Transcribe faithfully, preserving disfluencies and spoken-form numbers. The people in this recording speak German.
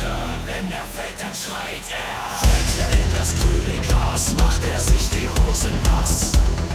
weiter, wenn er fällt, dann schreit er. Fällt er in das grüne Gras, macht er sich die Hosen nass.